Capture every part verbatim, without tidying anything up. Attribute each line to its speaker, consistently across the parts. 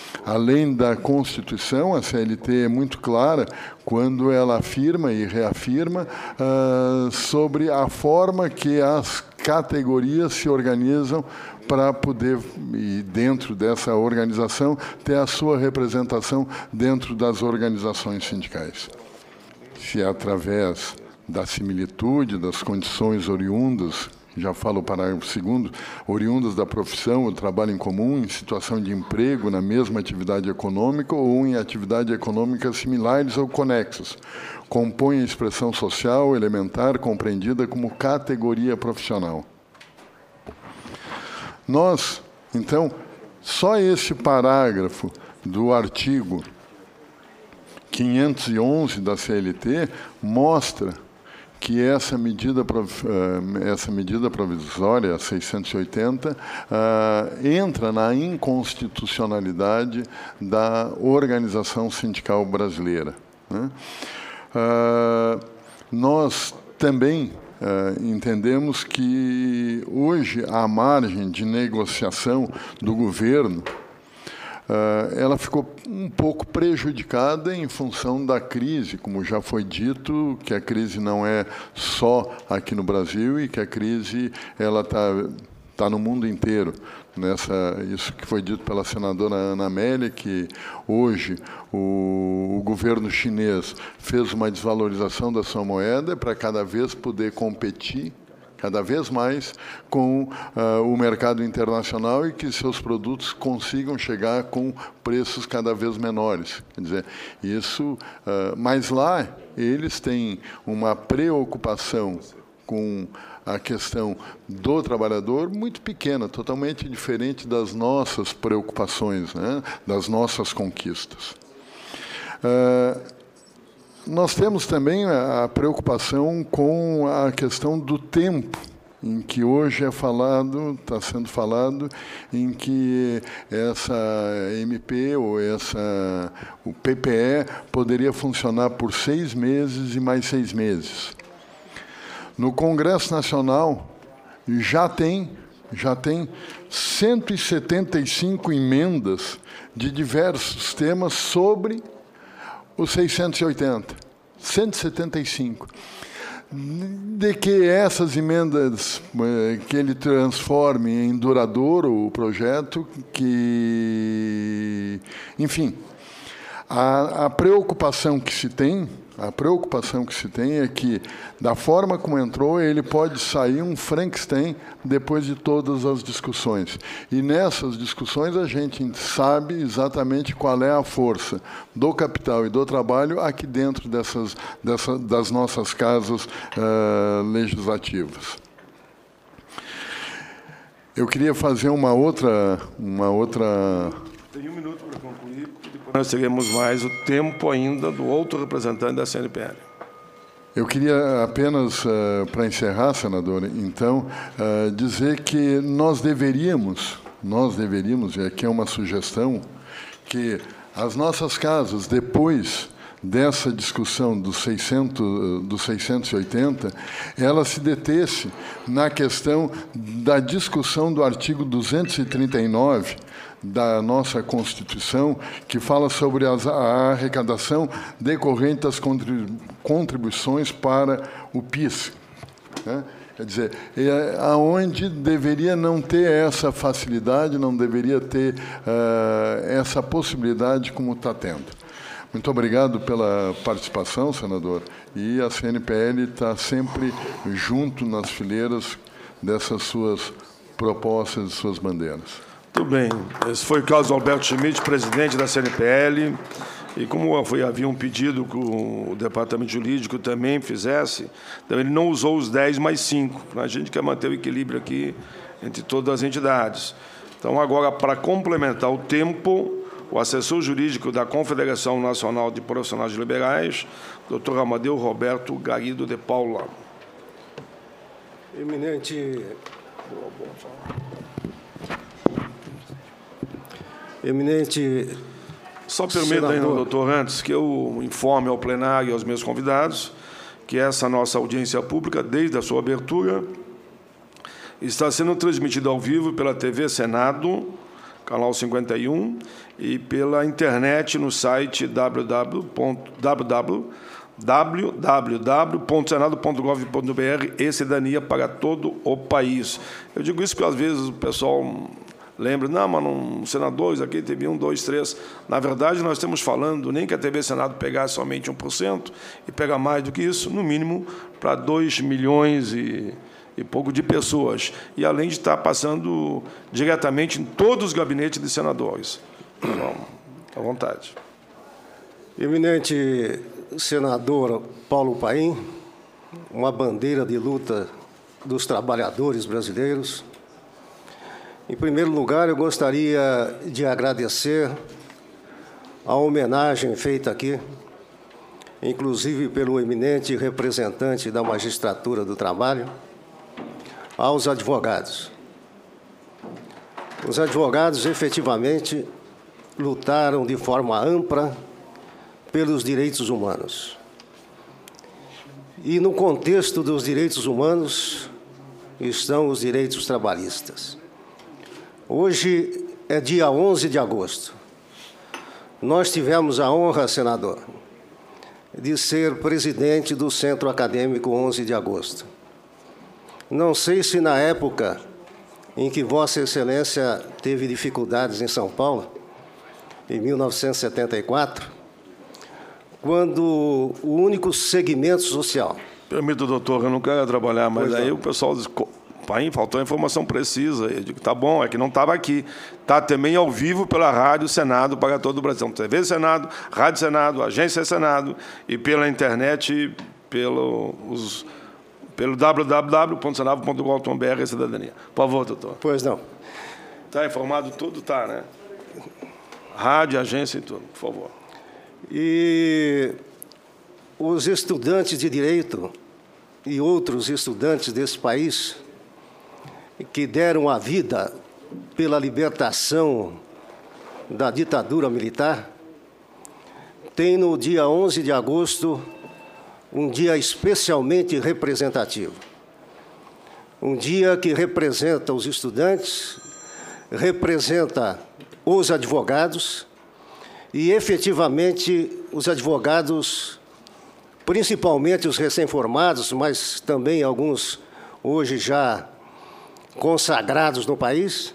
Speaker 1: Além da Constituição, a C L T é muito clara quando ela afirma e reafirma uh, sobre a forma que as categorias se organizam para poder, e dentro dessa organização, ter a sua representação dentro das organizações sindicais. Se é através da similitude, das condições oriundas, já falo o parágrafo segundo, oriundas da profissão, o trabalho em comum, em situação de emprego, na mesma atividade econômica ou em atividade econômica similares ou conexas, compõe a expressão social elementar compreendida como categoria profissional. Nós, então, só esse parágrafo do artigo quinhentos e onze da C L T mostra que essa medida, essa medida provisória, seiscentos e oitenta, uh, entra na inconstitucionalidade da organização sindical brasileira, né? Uh, nós também uh, entendemos que hoje a margem de negociação do governo Uh, ela ficou um pouco prejudicada em função da crise, como já foi dito, que a crise não é só aqui no Brasil e que a crise ela está tá no mundo inteiro. Nessa, isso que foi dito pela senadora Ana Amélia, que hoje o, o governo chinês fez uma desvalorização da sua moeda para cada vez poder competir cada vez mais com uh, o mercado internacional e que seus produtos consigam chegar com preços cada vez menores. Quer dizer, isso, uh, mas lá eles têm uma preocupação com a questão do trabalhador muito pequena, totalmente diferente das nossas preocupações, né, das nossas conquistas. Uh, Nós temos também a preocupação com a questão do tempo, em que hoje é falado, está sendo falado, em que essa M P ou essa, o P P E poderia funcionar por seis meses e mais seis meses. No Congresso Nacional já tem, já tem cento e setenta e cinco emendas de diversos temas sobre os seiscentos e oitenta, cento e setenta e cinco. De que essas emendas, que ele transforme em duradouro o projeto, que, enfim, a, a preocupação que se tem, a preocupação que se tem é que, da forma como entrou, ele pode sair um Frankenstein depois de todas as discussões. E nessas discussões a gente sabe exatamente qual é a força do capital e do trabalho aqui dentro dessas, dessa, das nossas casas uh, legislativas. Eu queria fazer uma outra... Uma outra
Speaker 2: Tem um minuto para concluir, porque depois nós teremos mais o tempo ainda do outro representante da C N P L.
Speaker 1: Eu queria apenas, uh, para encerrar, senador, então, uh, dizer que nós deveríamos, nós deveríamos, e aqui é uma sugestão, que as nossas casas, depois dessa discussão dos seiscentos, dos seiscentos e oitenta, ela se detesse na questão da discussão do artigo duzentos e trinta e nove, da nossa Constituição, que fala sobre as, a arrecadação decorrente das contribuições para o P I S. Né? Quer dizer, é aonde deveria não ter essa facilidade, não deveria ter uh, essa possibilidade como está tendo. Muito obrigado pela participação, senador, e a C N P L está sempre junto nas fileiras dessas suas propostas e suas bandeiras.
Speaker 2: Muito bem. Esse foi o Carlos Alberto Schmidt, presidente da C N P L. E como foi, havia um pedido que o Departamento Jurídico também fizesse, então ele não usou os dez mais cinco. A gente quer manter o equilíbrio aqui entre todas as entidades. Então, agora, para complementar o tempo, o assessor jurídico da Confederação Nacional de Profissionais Liberais, doutor Amadeu Roberto Garrido de Paula.
Speaker 3: Eminente... Eminente...
Speaker 2: Só permita ainda, doutor, antes que eu informe ao plenário e aos meus convidados que essa nossa audiência pública, desde a sua abertura, está sendo transmitida ao vivo pela T V Senado, canal cinquenta e um, e pela internet no site w w w ponto senado ponto gov ponto b r, e cidadania para todo o país. Eu digo isso porque, às vezes, o pessoal lembra, não, mas não, senadores, aqui teve um, dois, três. Na verdade, nós estamos falando nem que a T V Senado pegasse somente um por cento e pegar mais do que isso, no mínimo, para dois milhões e, e pouco de pessoas. E, além de estar passando diretamente em todos os gabinetes de senadores. Então, à vontade.
Speaker 3: Eminente senador Paulo Paim, uma bandeira de luta dos trabalhadores brasileiros. Em primeiro lugar, eu gostaria de agradecer a homenagem feita aqui, inclusive pelo eminente representante da Magistratura do Trabalho, aos advogados. Os advogados, efetivamente, lutaram de forma ampla pelos direitos humanos. E, no contexto dos direitos humanos, estão os direitos trabalhistas. Hoje é dia onze de agosto. Nós tivemos a honra, senador, de ser presidente do Centro Acadêmico onze de agosto. Não sei se na época em que Vossa Excelência teve dificuldades em São Paulo, em mil novecentos e setenta e quatro, quando o único segmento social...
Speaker 2: Permita, doutor, eu não quero trabalhar, mas
Speaker 3: Pois
Speaker 2: aí
Speaker 3: não.
Speaker 2: o pessoal diz, Paim, faltou a informação precisa. Eu digo, tá bom, é que não estava aqui. Está também ao vivo pela Rádio Senado para todo o Brasil. T V Senado, Rádio Senado, Agência Senado e pela internet, pelo, os, pelo w w w ponto senado ponto gov ponto b r, cidadania. Por favor, doutor.
Speaker 3: Pois não.
Speaker 2: Está informado tudo? Está, né? Rádio, agência e tudo, por favor.
Speaker 3: E os estudantes de Direito e outros estudantes desse país que deram a vida pela libertação da ditadura militar, têm no dia onze de agosto um dia especialmente representativo. Um dia que representa os estudantes, representa os advogados e, efetivamente, os advogados, principalmente os recém-formados, mas também alguns hoje já consagrados no país,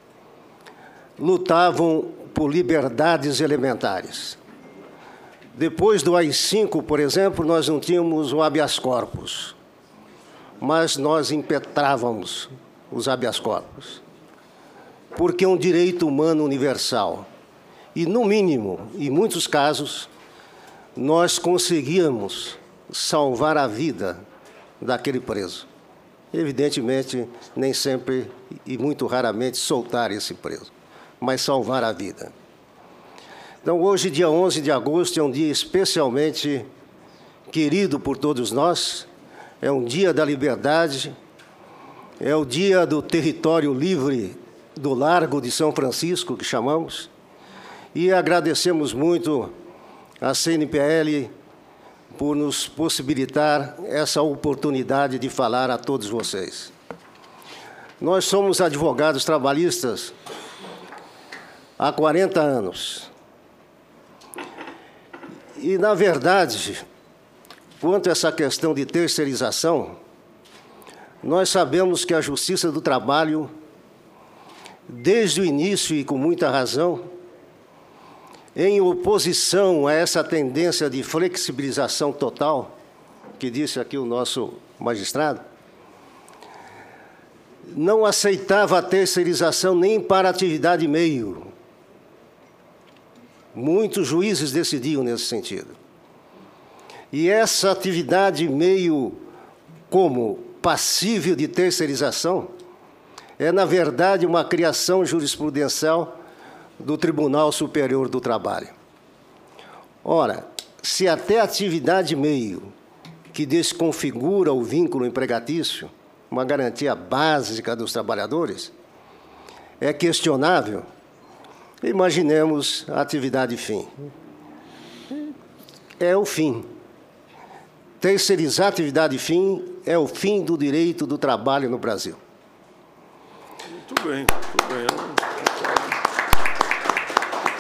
Speaker 3: lutavam por liberdades elementares. Depois do A I cinco, por exemplo, nós não tínhamos o habeas corpus, mas nós impetrávamos os habeas corpus, porque é um direito humano universal. E, no mínimo, em muitos casos, nós conseguíamos salvar a vida daquele preso. Evidentemente, nem sempre e muito raramente soltar esse preso, mas salvar a vida. Então, hoje, dia onze de agosto, é um dia especialmente querido por todos nós, é um dia da liberdade, é o dia do território livre do Largo de São Francisco, que chamamos, e agradecemos muito à C N P L por nos possibilitar essa oportunidade de falar a todos vocês. Nós somos advogados trabalhistas há quarenta anos. E, na verdade, quanto a essa questão de terceirização, nós sabemos que a Justiça do Trabalho, desde o início e com muita razão, em oposição a essa tendência de flexibilização total, que disse aqui o nosso magistrado, não aceitava a terceirização nem para atividade meio. Muitos juízes decidiam nesse sentido. E essa atividade meio como passível de terceirização é, na verdade, uma criação jurisprudencial do Tribunal Superior do Trabalho. Ora, se até a atividade meio, que desconfigura o vínculo empregatício, uma garantia básica dos trabalhadores, é questionável, imaginemos a atividade fim. É o fim. Terceirizar a atividade fim é o fim do direito do trabalho no Brasil.
Speaker 2: Muito bem, muito bem.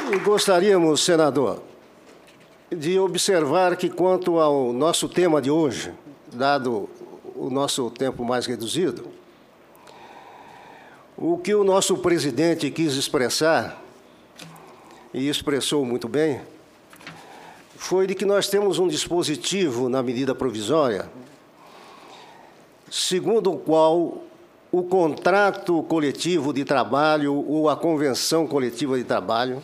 Speaker 3: E gostaríamos, senador, de observar que, quanto ao nosso tema de hoje, dado o nosso tempo mais reduzido, o que o nosso presidente quis expressar, e expressou muito bem, foi de que nós temos um dispositivo na medida provisória, segundo o qual o contrato coletivo de trabalho ou a convenção coletiva de trabalho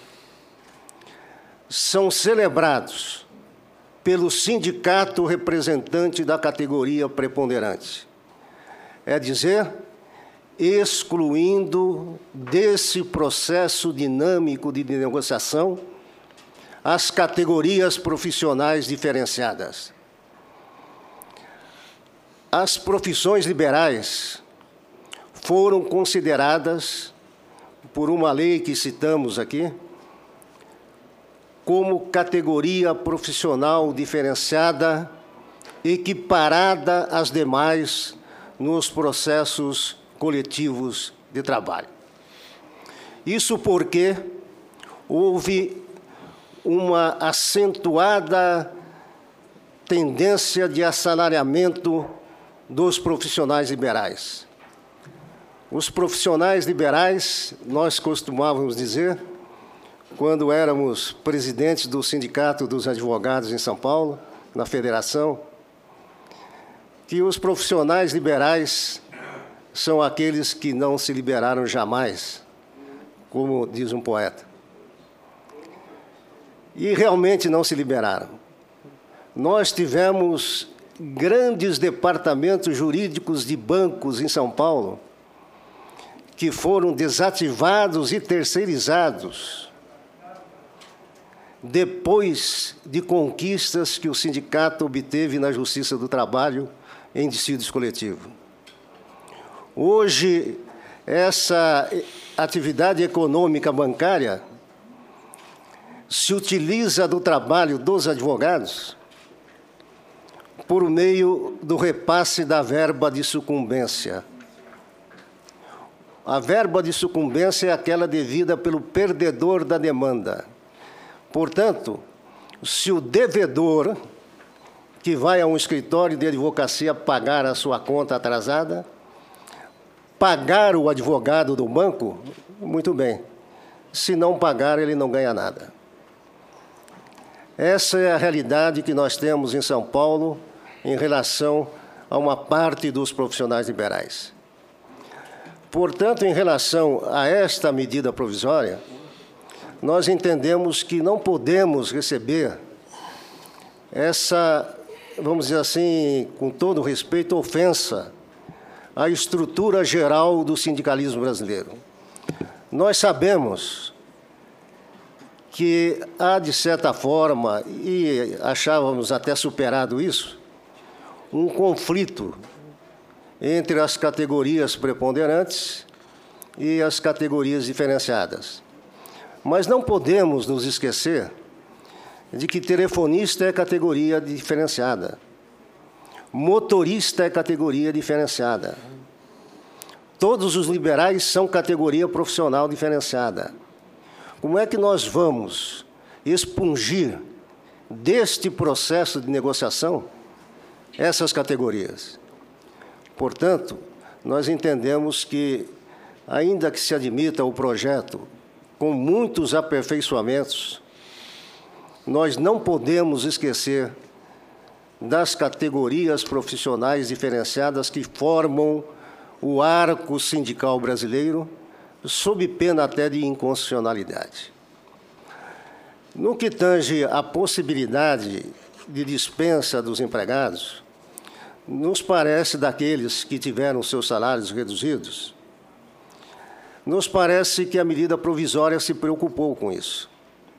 Speaker 3: são celebrados pelo sindicato representante da categoria preponderante. É dizer, excluindo desse processo dinâmico de negociação as categorias profissionais diferenciadas. As profissões liberais foram consideradas, por uma lei que citamos aqui, como categoria profissional diferenciada, equiparada às demais nos processos coletivos de trabalho. Isso porque houve uma acentuada tendência de assalariamento dos profissionais liberais. Os profissionais liberais, nós costumávamos dizer, quando éramos presidentes do Sindicato dos Advogados em São Paulo, na federação, que os profissionais liberais são aqueles que não se liberaram jamais, como diz um poeta. E realmente não se liberaram. Nós tivemos grandes departamentos jurídicos de bancos em São Paulo que foram desativados e terceirizados depois de conquistas que o sindicato obteve na Justiça do Trabalho em dissídios coletivos. Hoje, essa atividade econômica bancária se utiliza do trabalho dos advogados por meio do repasse da verba de sucumbência. A verba de sucumbência é aquela devida pelo perdedor da demanda. Portanto, se o devedor, que vai a um escritório de advocacia pagar a sua conta atrasada, pagar o advogado do banco, muito bem. Se não pagar, ele não ganha nada. Essa é a realidade que nós temos em São Paulo em relação a uma parte dos profissionais liberais. Portanto, em relação a esta medida provisória, nós entendemos que não podemos receber essa, vamos dizer assim, com todo respeito, ofensa à estrutura geral do sindicalismo brasileiro. Nós sabemos que há, de certa forma, e achávamos até superado isso, um conflito entre as categorias preponderantes e as categorias diferenciadas. Mas não podemos nos esquecer de que telefonista é categoria diferenciada, motorista é categoria diferenciada. Todos os liberais são categoria profissional diferenciada. Como é que nós vamos expungir deste processo de negociação essas categorias? Portanto, nós entendemos que, ainda que se admita o projeto com muitos aperfeiçoamentos, nós não podemos esquecer das categorias profissionais diferenciadas que formam o arco sindical brasileiro, sob pena até de inconstitucionalidade. No que tange à possibilidade de dispensa dos empregados, nos parece, daqueles que tiveram seus salários reduzidos, nos parece que a medida provisória se preocupou com isso.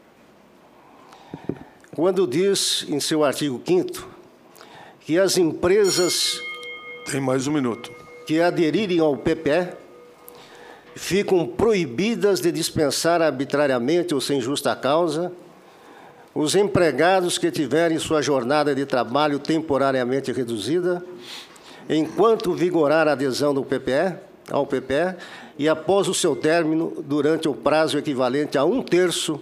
Speaker 3: Quando diz, em seu artigo quinto, que as empresas...
Speaker 2: Tem mais um minuto.
Speaker 3: ...que aderirem ao P P E ficam proibidas de dispensar arbitrariamente ou sem justa causa os empregados que tiverem sua jornada de trabalho temporariamente reduzida, enquanto vigorar a adesão do P P E, ao P P E, e após o seu término, durante o prazo equivalente a um terço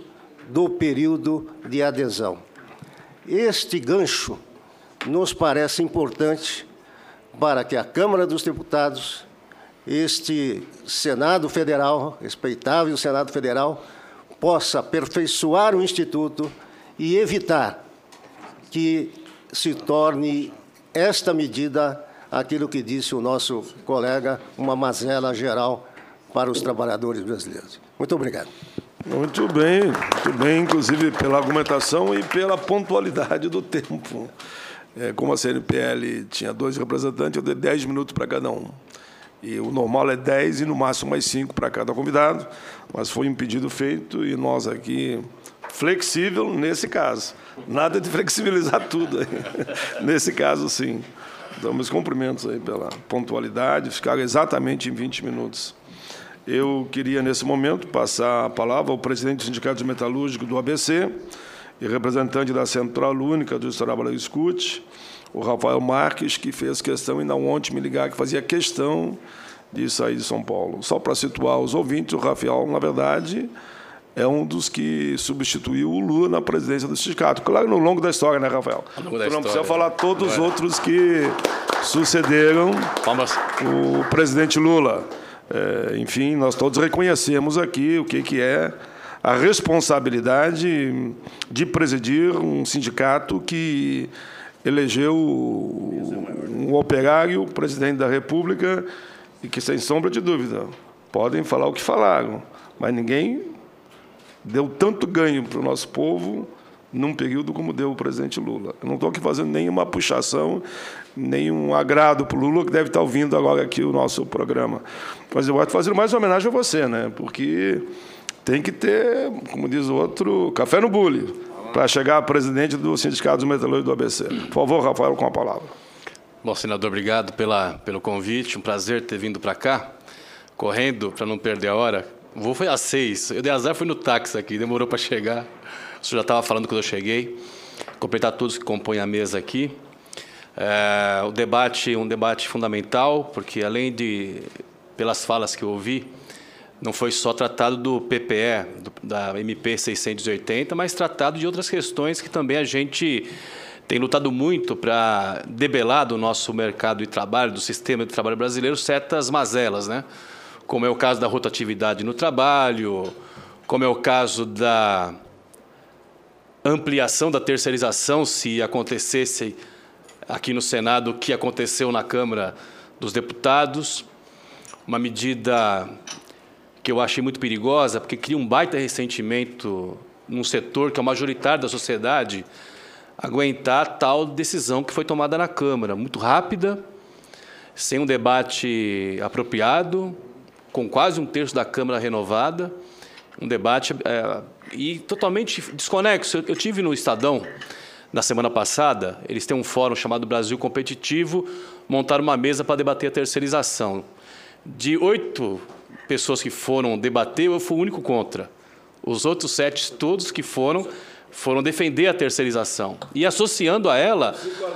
Speaker 3: do período de adesão. Este gancho nos parece importante para que a Câmara dos Deputados, este Senado Federal, respeitável Senado Federal, possa aperfeiçoar o Instituto e evitar que se torne esta medida aquilo que disse o nosso colega, uma mazela geral para os trabalhadores brasileiros. Muito obrigado.
Speaker 2: Muito bem, muito bem, inclusive pela argumentação e pela pontualidade do tempo. É, como a C N P L tinha dois representantes, eu dei dez minutos para cada um. E o normal é dez e, no máximo, mais cinco para cada convidado, mas foi um pedido feito e nós aqui, flexível nesse caso. Nada de flexibilizar tudo aí. Nesse caso, sim. Então, meus cumprimentos aí pela pontualidade, ficaram exatamente em vinte minutos. Eu queria, nesse momento, passar a palavra ao presidente do Sindicato Metalúrgico do A B C e representante da Central Única dos Trabalhadores C U T, o Rafael Marques, que fez questão, ainda ontem, me ligar, que fazia questão de sair de São Paulo. Só para situar os ouvintes, o Rafael, na verdade, é um dos que substituiu o Lula na presidência do sindicato. Claro, no longo da história, né, Rafael?
Speaker 4: Ao longo da
Speaker 2: tu não
Speaker 4: história,
Speaker 2: precisa falar todos os
Speaker 4: é.
Speaker 2: outros que sucederam
Speaker 4: Vamos.
Speaker 2: o presidente Lula. É, enfim, nós todos reconhecemos aqui o que, que é a responsabilidade de presidir um sindicato que elegeu um operário presidente da República e que, sem sombra de dúvida, podem falar o que falaram, mas ninguém deu tanto ganho para o nosso povo num período como deu o presidente Lula. Eu não estou aqui fazendo nenhuma puxação, nenhum agrado para o Lula, que deve estar ouvindo agora aqui o nosso programa. Mas eu vou fazer mais homenagem a você, né? Porque tem que ter, como diz o outro, café no bule, para chegar a presidente do Sindicato dos Metalúrgicos do A B C. Por favor, Rafael, com a palavra.
Speaker 4: Bom, senador, obrigado pela, pelo convite. Um prazer ter vindo para cá, correndo, para não perder a hora. O voo foi às seis. Eu dei azar, fui no táxi aqui, demorou para chegar. O senhor já estava falando quando eu cheguei. Completar todos que compõem a mesa aqui. É, o debate, um debate fundamental, porque, além de, pelas falas que eu ouvi, não foi só tratado do P P E, do, da M P seiscentos e oitenta, mas tratado de outras questões que também a gente tem lutado muito para debelar do nosso mercado de trabalho, do sistema de trabalho brasileiro, certas mazelas, né? Como é o caso da rotatividade no trabalho, como é o caso da ampliação da terceirização, se acontecesse aqui no Senado o que aconteceu na Câmara dos Deputados, uma medida que eu achei muito perigosa, porque cria um baita ressentimento num setor que é o majoritário da sociedade, aguentar tal decisão que foi tomada na Câmara, muito rápida, sem um debate apropriado, com quase um terço da Câmara renovada, um debate é, e totalmente desconexo. Eu tive no Estadão, na semana passada, eles têm um fórum chamado Brasil Competitivo, montaram uma mesa para debater a terceirização. De oito pessoas que foram debater, eu fui o único contra. Os outros sete, todos que foram, foram defender a terceirização. E associando a ela...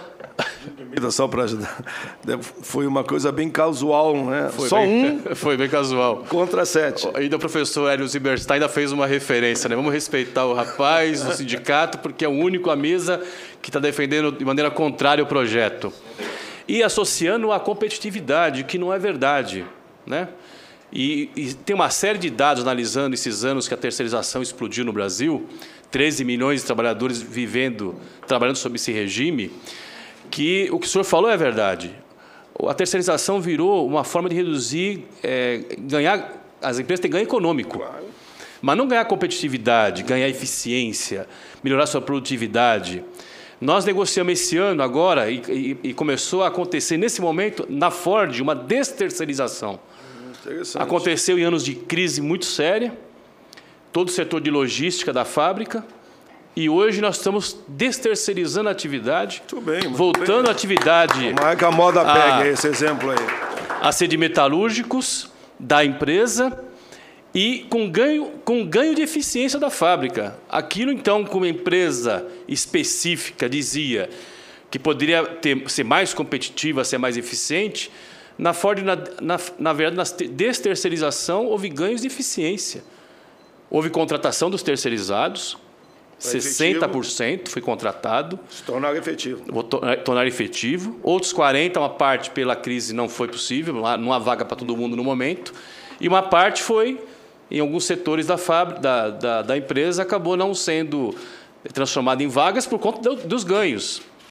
Speaker 2: Só para ajudar. Foi uma coisa bem casual, né?
Speaker 4: Foi
Speaker 2: Só
Speaker 4: bem,
Speaker 2: um
Speaker 4: foi bem casual.
Speaker 2: Contra sete.
Speaker 4: Ainda o professor Hélio Zimmerstein ainda fez uma referência, né? Vamos respeitar o rapaz do sindicato, porque é o único à mesa que está defendendo de maneira contrária o projeto. E associando a competitividade, que não é verdade, né? E, e tem uma série de dados analisando esses anos que a terceirização explodiu no Brasil, treze milhões de trabalhadores vivendo, trabalhando sob esse regime, que o que o senhor falou é verdade. A terceirização virou uma forma de reduzir, é, ganhar, as empresas têm ganho econômico, mas não ganhar competitividade, ganhar eficiência, melhorar sua produtividade. Nós negociamos esse ano agora, e, e, e começou a acontecer nesse momento, na Ford, uma desterceirização. Aconteceu em anos de crise muito séria, todo o setor de logística da fábrica, e hoje nós estamos desterceirizando a atividade,
Speaker 2: muito bem, muito
Speaker 4: voltando
Speaker 2: bem.
Speaker 4: a atividade...
Speaker 2: Como é que a moda pega esse exemplo aí?
Speaker 4: A ser de metalúrgicos da empresa e com ganho, com ganho de eficiência da fábrica. Aquilo, então, como empresa específica dizia que poderia ter, ser mais competitiva, ser mais eficiente, na Ford, na, na, na verdade, na desterceirização, houve ganhos de eficiência. Houve contratação dos terceirizados, sessenta por cento foi contratado.
Speaker 2: Se tornar efetivo.
Speaker 4: Vou tornar efetivo. Outros quarenta por cento, uma parte pela crise não foi possível, não há vaga para todo mundo no momento. E uma parte foi, em alguns setores da, fábrica, da, da, da empresa, acabou não sendo transformada em vagas por conta do, dos ganhos.